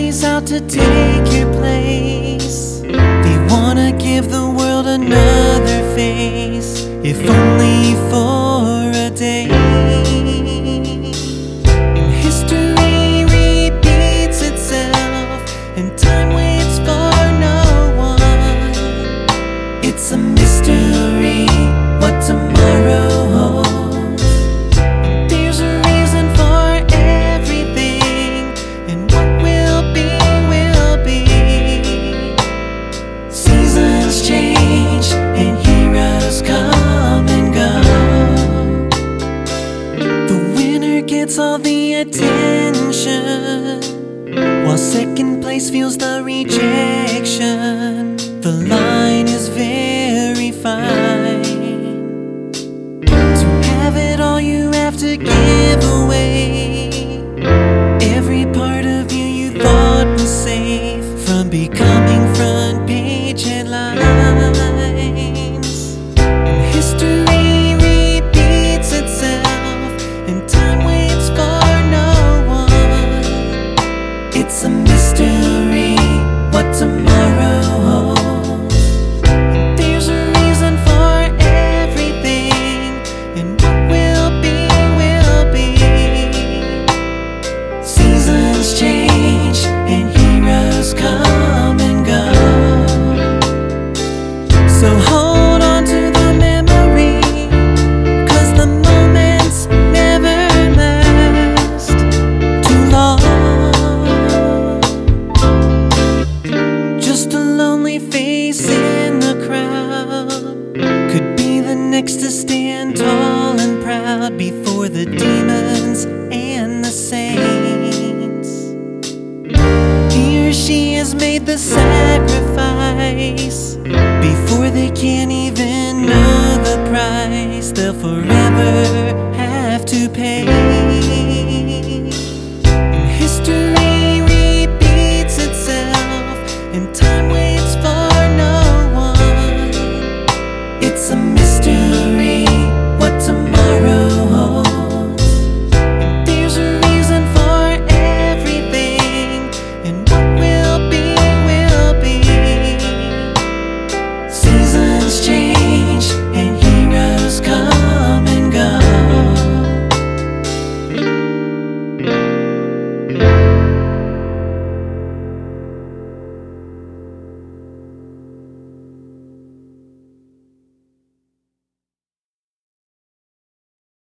always out to take your place. They wanna give the world another face, if only for a day. And history repeats itself, and time waits for no one. It's a mystery what tomorrow holds. And there's a reason for everything, and what will be, will be. Seasons change, and heroes come and go. The winner gets all the attention, while second place feels the rejection. The line is very fine. To have it all, you have to give away every part of you you thought was safe from becoming front page headlines. And history repeats itself, and time waits for no one. It's a mystery what tomorrow holds. And there's a reason for everything, and what will be, will be. Seasons change, and heroes come and go. So hold on to the memory, 'cause the moments never last too long. Just a lonely face in the crowd could be the next to stand tall and proud before the demons and the saints. He or she has made the sacrifice before they can